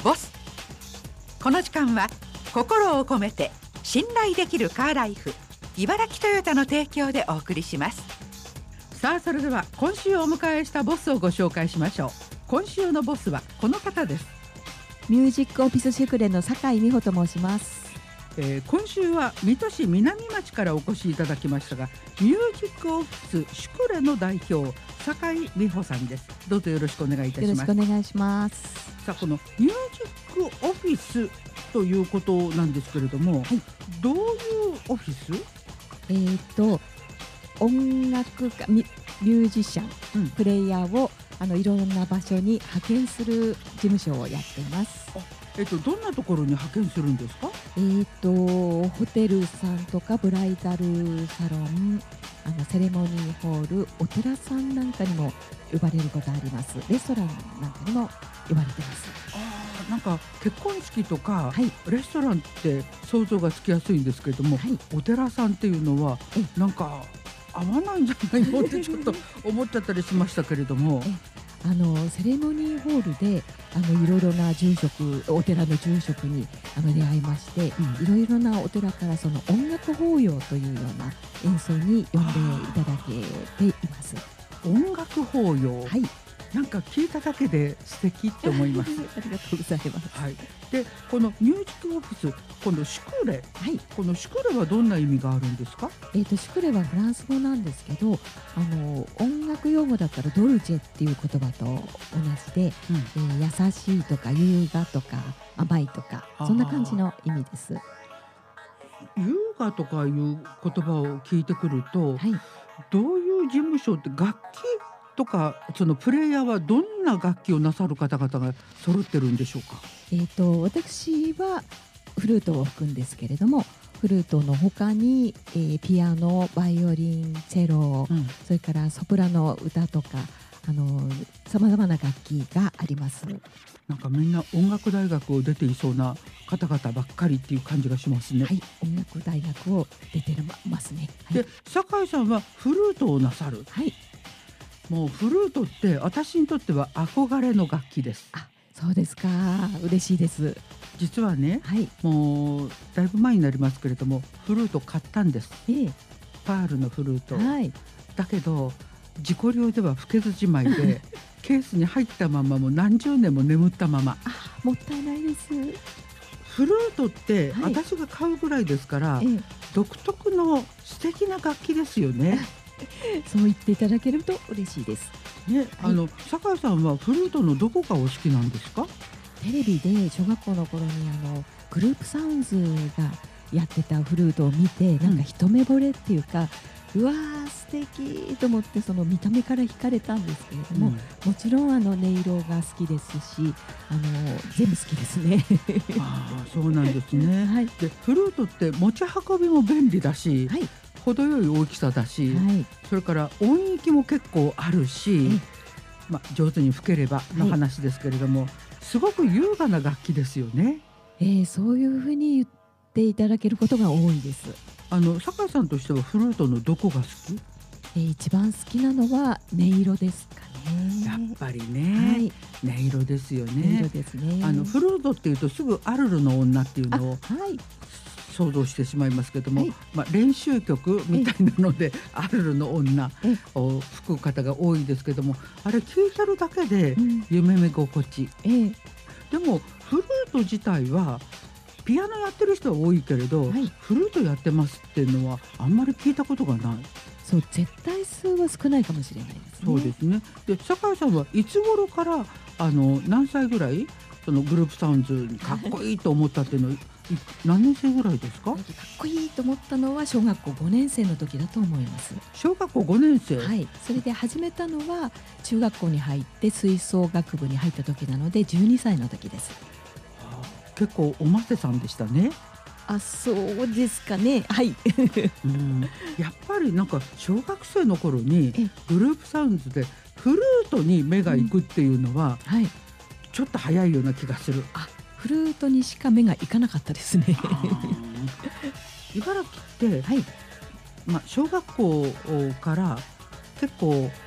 ボス。この時間は心を込めて信頼できるカーライフ茨城トヨタの提供でお送りします。さあ、それでは今週お迎えしたボスをご紹介しましょう。今週のボスはこの方です。 ミュージックオフィスシュクレの酒井美穂と申します。 今週は水戸市南町からお越しいただきましたが、ミュージックオフィスシュクレの代表酒井美穂さんです。どうぞよろしくお願いいたします。 よろしくお願いします。 さあ、このミュージックオフィスということなんですけれども、はい、どういうオフィス？ 音楽家、ミュージシャン、プレイヤーをいろんな場所に派遣する事務所をやっています。 どんなところに派遣するんですか？ ホテルさんとかブライダルサロン、セレモニーホール、お寺さんなんかにも呼ばれることあります。レストランなんかにも呼ばれてます。 なんか結婚式とか、はい、レストランって想像がつきやすいんですけれども、はい、お寺さんっていうのはなんか合わないんじゃないのってちょっと思っちゃったりしましたけれども、 セレモニーホールでいろいろな住職、お寺の住職に出会いまして、いろいろなお寺からその音楽法要というような演奏に呼んでいただけています。 音楽法要、はい、なんか聞いただけで素敵って思いますありがとうございます、 はい、でこのミュージックオフィス、このシュクレ、はい、このシュクレはどんな意味があるんですか？ シュクレはフランス語なんですけど、音楽用語だったらドルチェっていう言葉と同じで、優しいとか優雅とか甘いとか、そんな感じの意味です。 優雅とかいう言葉を聞いてくると、はい、どういう事務所って楽器とか、そのプレイヤーはどんな楽器をなさる方々が揃ってるんでしょうか？ 私はフルートを吹くんですけれども、フルートの他に、ピアノ、バイオリン、チェロ、それからソプラノ歌とかさまざまな楽器があります。 なんかみんな音楽大学を出ていそうな方々ばっかりっていう感じがしますね。 はい、音楽大学を出てますね。はい、 で、酒井さんはフルートをなさる。はい、もうフルートって私にとっては憧れの楽器です。 あ、そうですか。嬉しいです。 実はね、はい、もうだいぶ前になりますけれども、フルート買ったんです。パールのフルート、はい、だけど自己流では吹けずじまいでケースに入ったままもう何十年も眠ったまま。 もったいないです。 フルートって、はい、私が買うぐらいですから、独特の素敵な楽器ですよね。 そう言っていただけると嬉しいです。 ね、はい、酒井さんはフルートのどこがお好きなんですか？ テレビで小学校の頃にグループサウンズがやってたフルートを見て、なんか一目惚れっていうか、うわー素敵と思って、その見た目から惹かれたんですけれども、もちろん音色が好きですし、全部好きですね。 そうなんですね。はい、でフルートって持ち運びも便利だし、はい、程よい大きさだし、はい、それから音域も結構あるし、上手に吹ければの話ですけれども、はい、すごく優雅な楽器ですよね。 そういうふうに言っていただけることが多いです。 酒井さんとしてはフルートのどこが好き？一番好きなのは音色ですかね。 やっぱりね、はい、音色ですよね。 音色ですね。 フルートっていうとすぐアルルの女っていうのを、はい、想像してしまいますけども、はい、練習曲みたいなのでアルルの女を吹く方が多いですけども、あれ聞いてるだけで夢見心地、でもフルート自体はピアノやってる人は多いけれど、はい、フルートやってますっていうのはあんまり聞いたことがない。 そう、絶対数は少ないかもしれないですね。 そうですね。で、酒井さんはいつ頃から何歳ぐらいそのグループサウンズにかっこいいと思ったっていうのは何年生ぐらいですか？ かっこいいと思ったのは小学校5年生の時だと思います。 小学校5年生。 はい。それで始めたのは中学校に入って吹奏楽部に入った時なので12歳の時です。 結構おませさんでしたね。 そうですかね。はい。 やっぱりなんか小学生の頃にグループサウンズでフルートに目が行くっていうのは、はい、ちょっと早いような気がする。 フルートにしか目がいかなかったですね。 茨城って、はい、小学校から結構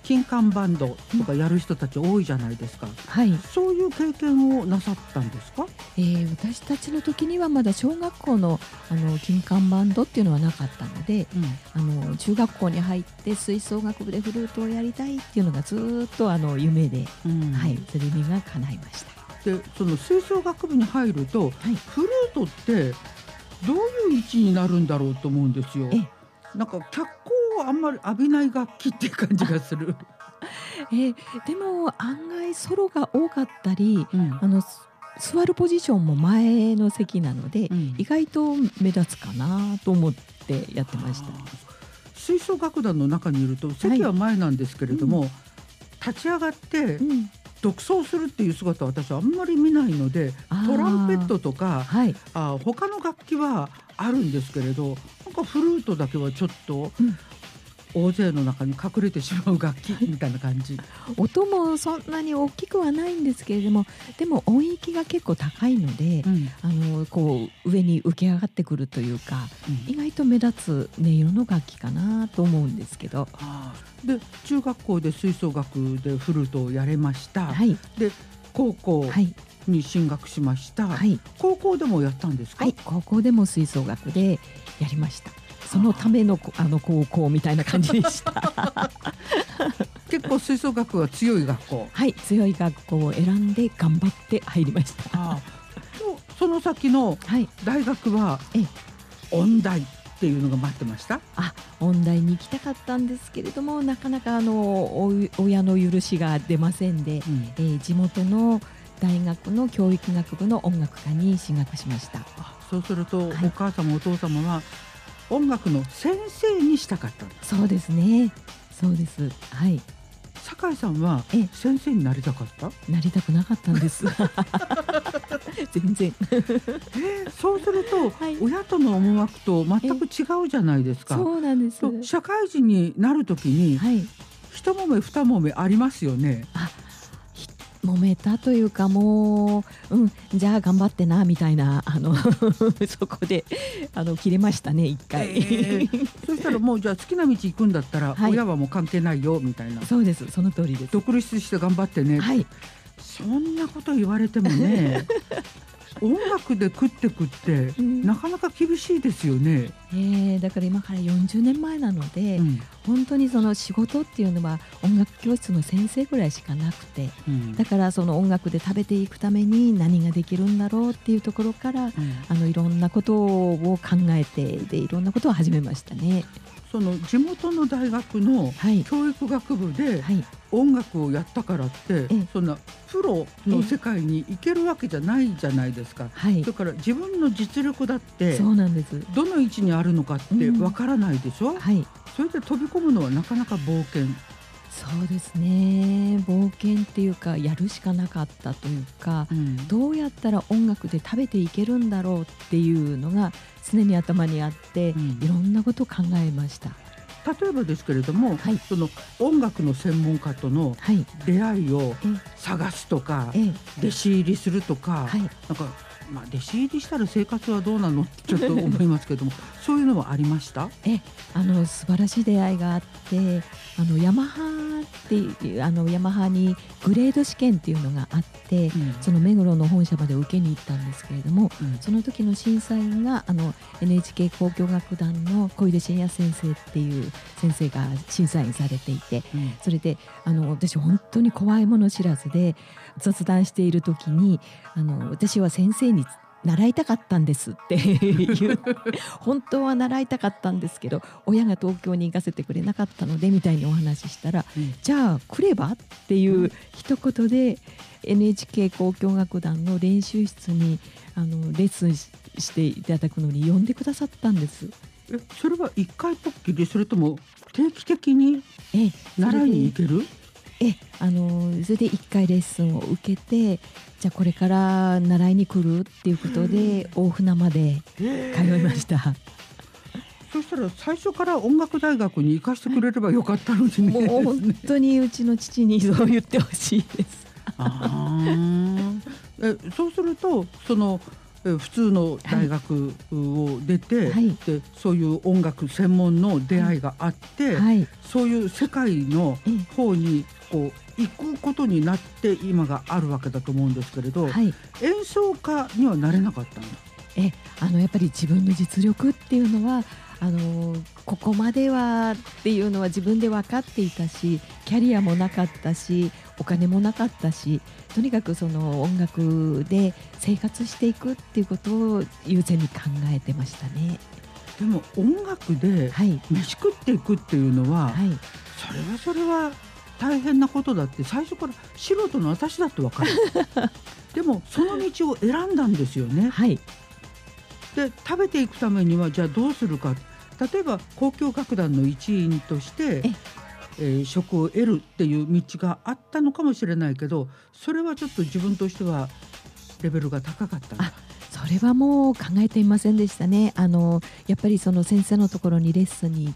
金管バンドとかやる人たち多いじゃないですか、 はい、 そういう経験をなさったんですか？ 私たちの時にはまだ小学校の、金管バンドっていうのはなかったので、中学校に入って吹奏楽部でフルートをやりたいっていうのがずっと夢で、はい、それ夢が叶いました。 でその吹奏楽部に入ると、フルートってどういう位置になるんだろうと思うんですよ。なんか脚光をあんまり浴びない楽器っていう感じがするでも案外ソロが多かったり、座るポジションも前の席なので、意外と目立つかなと思ってやってました。 吹奏楽団の中にいると席は前なんですけれども、立ち上がって独奏するっていう姿は私はあんまり見ないので、トランペットとか、他の楽器はあるんですけれど、なんかフルートだけはちょっと、大勢の中に隠れてしまう楽器みたいな感じ音もそんなに大きくはないんですけれども、でも音域が結構高いので、こう上に浮き上がってくるというか、意外と目立つ音色の楽器かなと思うんですけど。 で中学校で吹奏楽でフルートをやれました、で高校に進学しました、高校でもやったんですか？ 高校でも吹奏楽でやりました。そのための高校みたいな感じでした結構吹奏楽は強い学校？ 強い学校を選んで頑張って入りましたその先の大学は音大っていうのが待ってました？ 音大に行きたかったんですけれども、なかなか親の許しが出ませんで、地元の大学の教育学部の音楽科に進学しました。 そうすると、お母様お父様は音楽の先生にしたかったんです。 そうですね、そうです。 酒井さんは先生になりたかった？ なりたくなかったんです全然そうすると、親との思惑と全く違うじゃないですか。 そうなんです。 社会人になるときに、一揉め二揉めありますよね。 揉めたというか、もう、じゃあ頑張ってなみたいなそこで切れましたね、一回そしたらもうじゃあ好きな道行くんだったら、親はもう関係ないよみたいな。 そうです、その通りです。 独立して頑張ってね、そんなこと言われてもね音楽で食ってくって、なかなか厳しいですよね。 だから今から40年前なので、本当にその仕事っていうのは音楽教室の先生ぐらいしかなくて、だからその音楽で食べていくために何ができるんだろうっていうところから、いろんなことを考えて、でいろんなことを始めましたね。 その地元の大学の教育学部で音楽をやったからって、そんなプロの世界に行けるわけじゃないじゃないですか。だから自分の実力だってどの位置にあるのかってわからないでしょ。それで飛び込むのはなかなか冒険。 そうですね、冒険っていうか、やるしかなかったというか、どうやったら音楽で食べていけるんだろうっていうのが常に頭にあって、いろんなことを考えました。 例えばですけれども、その音楽の専門家との出会いを探すとか、弟子入りするとか、なんか弟子入りしたら生活はどうなのってちょっと思いますけどもそういうのはありました？ 素晴らしい出会いがあって、ヤマハってヤマハにグレード試験っていうのがあって、その目黒の本社まで受けに行ったんですけれども、その時の審査員がNHK 交響楽団の小出伸也先生っていう先生が審査員されていて、それで私本当に怖いもの知らずで雑談している時に、私は先生に習いたかったんですって言う本当は習いたかったんですけど、親が東京に行かせてくれなかったのでみたいにお話ししたら、じゃあ来ればっていう一言で NHK 交響楽団の練習室にレッスンしていただくのに呼んでくださったんです。 それは一回ぽっきり、それとも定期的に習いに行ける？ それで1回レッスンを受けて、じゃあこれから習いに来るっていうことで大船まで通いました。 そしたら最初から音楽大学に行かせてくれればよかったのにね。 もう本当にうちの父にそう言ってほしいです。 そうするとその普通の大学を出て、 はい、 でそういう音楽専門の出会いがあって、 はい、 そういう世界の方にこう行くことになって今があるわけだと思うんですけれど、 はい、 演奏家にはなれなかったんだ。 やっぱり自分の実力っていうのはここまではっていうのは自分で分かっていたし、キャリアもなかったし、お金もなかったし、とにかくその音楽で生活していくっていうことを優先に考えてましたね。 でも音楽ではい、 飯食っていくっていうのは、 はい、 それは大変なことだって最初から素人の私だって分かるでもその道を選んだんですよね。 はい、 で食べていくためにはじゃあどうするか。例えば交響楽団の一員として職を得るっていう道があったのかもしれないけど、それはちょっと自分としてはレベルが高かったんだ。 それはもう考えていませんでしたね。やっぱりその先生のところにレッスンに行って、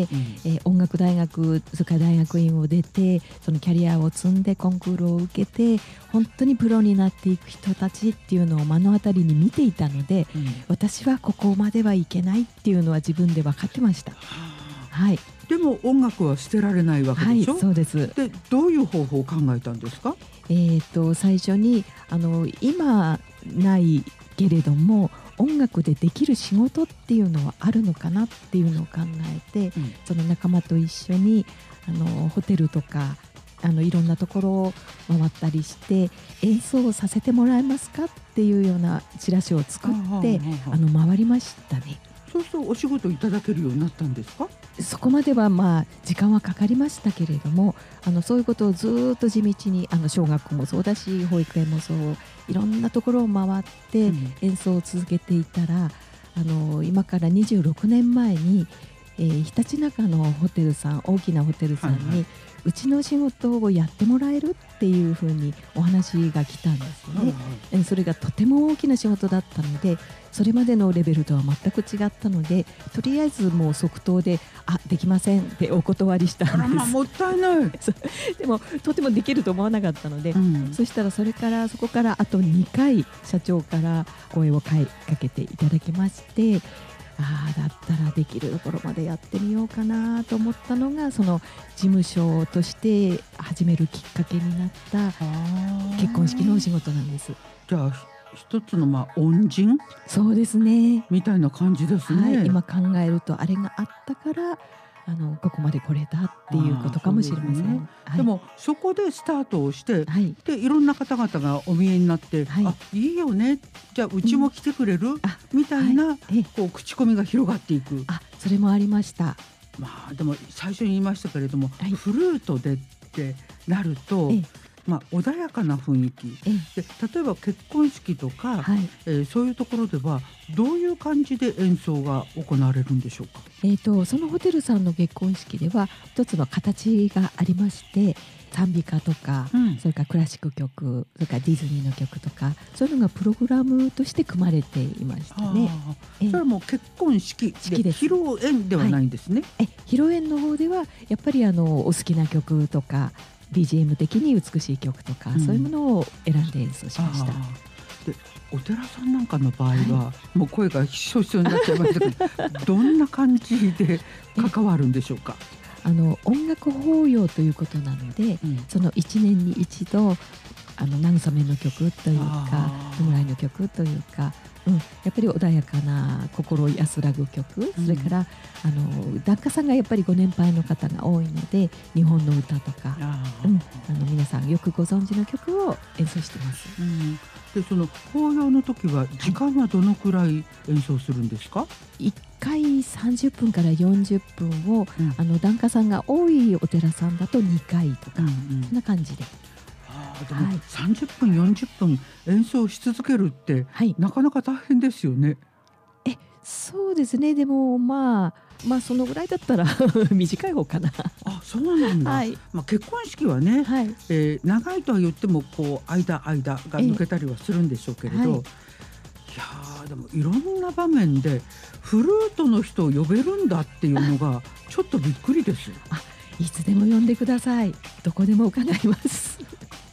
音楽大学、それから大学院を出て、そのキャリアを積んでコンクールを受けて本当にプロになっていく人たちっていうのを目の当たりに見ていたので、私はここまではいけないっていうのは自分で分かってました。はい、 でも音楽は捨てられないわけでしょ。 はい、そうです。 でどういう方法を考えたんですか。 最初に今ないけれども音楽でできる仕事っていうのはあるのかなっていうのを考えて、その仲間と一緒にホテルとかいろんなところを回ったりして演奏をさせてもらえますかっていうようなチラシを作って回りましたね。 そうするとお仕事いただけるようになったんですか。 そこまでは時間はかかりましたけれども、そういうことをずっと地道に小学校もそうだし保育園もそう、いろんなところを回って演奏を続けていたら、今から26年前に、ひたちなかのホテルさん、大きなホテルさんに、うちの仕事をやってもらえるっていうふうにお話が来たんですよね。それがとても大きな仕事だったので、それまでのレベルとは全く違ったので、とりあえずもう即答でできませんってお断りしたんです。 もったいないでもとてもできると思わなかったので、そしたらそこからあと2回社長から声をかけていただきまして、だったらできるところまでやってみようかなと思ったのが、その事務所として始めるきっかけになった結婚式のお仕事なんです。 じゃあ一つの恩人、 そうですね、 みたいな感じですね。 今考えるとあれがあったからここまで来れたっていうことかもしれません。 でもそこでスタートをして、 はいでいろんな方々がお見えになって、いいよね、じゃあうちも来てくれる、みたいな、こう口コミが広がっていく。 それもありました。 でも最初に言いましたけれども、フルートでってなると、穏やかな雰囲気で、例えば結婚式とか、そういうところではどういう感じで演奏が行われるんでしょうか。 そのホテルさんの結婚式では一つの形がありまして、賛美歌とか、それからクラシック曲、それからディズニーの曲とか、そういうのがプログラムとして組まれていましたね。 それはもう結婚式で披露宴ではないんですね。 披露宴の方ではやっぱりお好きな曲とかBGM 的に美しい曲とか、そういうものを選んで演奏しました。 でお寺さんなんかの場合は、もう声がひしょひしょになっちゃいましたけどどんな感じで関わるんでしょうか。 音楽法要ということなので、その1年に一度慰めの曲というか弔いの曲というか、やっぱり穏やかな心を安らぐ曲、それから檀家さんがやっぱりご年配の方が多いので日本の歌とか、皆さんよくご存知の曲を演奏してます。 でその法要の時は時間はどのくらい演奏するんですか。 1回30分から40分を、檀家さんが多いお寺さんだと2回とか、そんな感じで。 でも30分40分演奏し続けるって、なかなか大変ですよね。 そうですね。でもそのぐらいだったら短い方かな。 そうなんだ。結婚式はね、長いとは言ってもこう間が抜けたりはするんでしょうけれど、いやでもいろんな場面でフルートの人を呼べるんだっていうのがちょっとびっくりです。 いつでも呼んでください。どこでも伺います。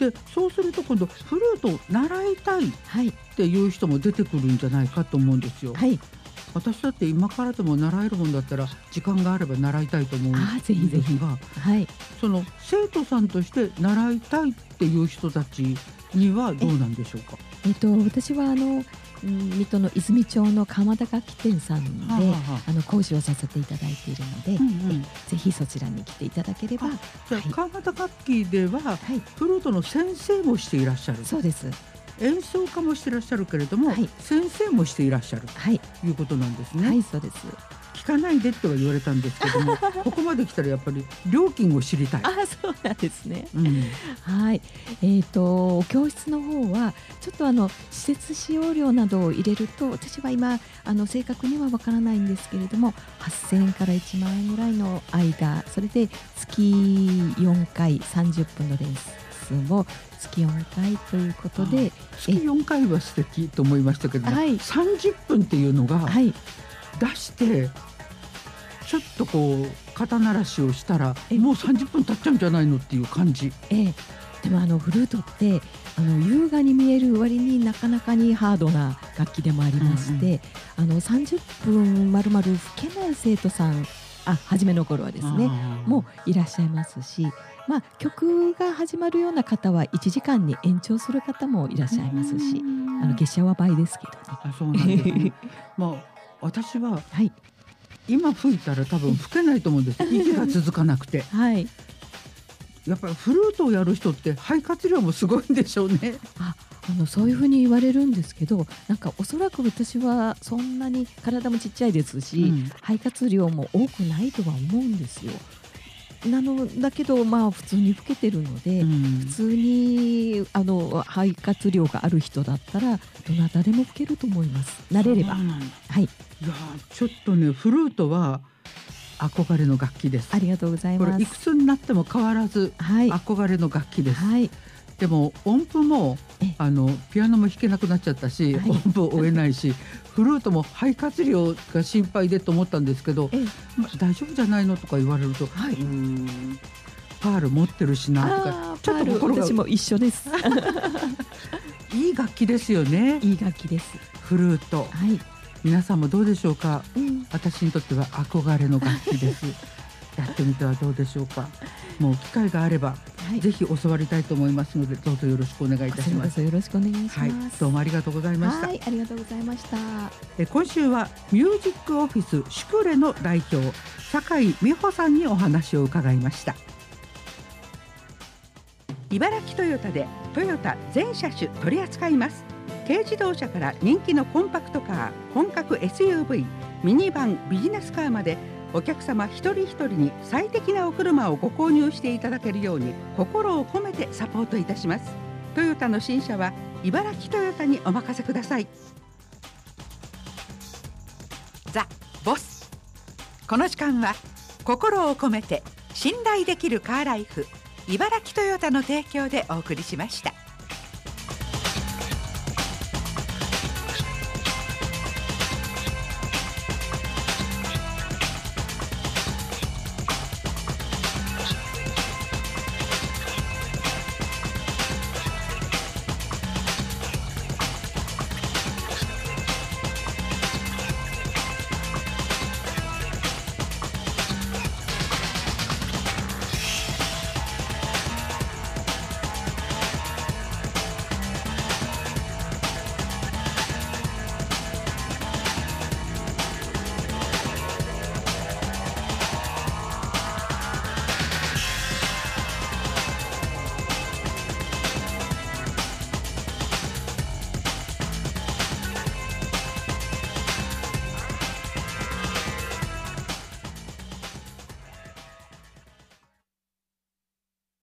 でそうすると今度フルートを習いたいっはいていう人も出てくるんじゃないかと思うんですよ。 はい。 私だって今からでも習えるもんだったら時間があれば習いたいと思うんぜひぜひ。 ですが、 はいその生徒さんとして習いたいっていう人たちにはどうなんでしょうか。 私は水戸の泉町の川田楽器店さんで、講師をさせていただいているので、ぜひそちらに来ていただければ。 じゃあ川田楽器では、フルートの先生もしていらっしゃる。 そうです。 演奏家もしていらっしゃるけれども、 はい先生もしていらっしゃるはいということなんですね。 はい、そうです。 聞かないでっては言われたんですけどもここまで来たらやっぱり料金を知りたい。 そうなんですね。 うんはい。教室の方はちょっと施設使用料などを入れると、私は今正確にはわからないんですけれども、8000円から1万円ぐらいの間、それで月4回30分のレッスンを月4回ということで、 月4回は素敵と思いましたけども、30分っていうのが出してちょっとこう肩慣らしをしたらもう30分経っちゃうんじゃないのっていう感じ。 でもフルートって優雅に見える割になかなかにハードな楽器でもありまして、30分まるまる吹けない生徒さん、初めの頃はですねもういらっしゃいますし、曲が始まるような方は1時間に延長する方もいらっしゃいますし、月謝は倍ですけどね。 そうなんですね私は、今吹いたら多分吹けないと思うんです。息が続かなくて、やっぱりフルートをやる人って肺活量もすごいんでしょうね。 そういうふうに言われるんですけど、なんかおそらく私はそんなに体もちっちゃいですし、肺活量も多くないとは思うんですよ。だけど普通に吹けてるので、普通に肺活量がある人だったらどなたでも吹けると思います。慣れれば。いやちょっとねフルートは憧れの楽器です。 ありがとうございます。 これいくつになっても変わらず、憧れの楽器です。でも音符もピアノも弾けなくなっちゃったし、音符を追えないしフルートも肺活量が心配でと思ったんですけど、大丈夫じゃないのとか言われると、パール持ってるしなとか、 ちょっと心が私も一緒ですいい楽器ですよね。 いい楽器です。 フルート、皆さんもどうでしょうか。私にとっては憧れの楽器ですやってみてはどうでしょうか。もう機会があれば、ぜひ教わりたいと思いますので、どうぞよろしくお願いいたします。 よろしくお願いします。 どうもありがとうございました。 ありがとうございました。 今週はミュージックオフィスシュクレの代表酒井美穂さんにお話を伺いました。茨城トヨタでトヨタ全車種取り扱います。軽自動車から人気のコンパクトカー、本格 SUV、ミニバン、ビジネスカーまで、お客様一人一人に最適なお車をご購入していただけるように心を込めてサポートいたします。トヨタの新車は茨城トヨタにお任せください。ザ・ボス。この時間は心を込めて信頼できるカーライフ茨城トヨタの提供でお送りしました。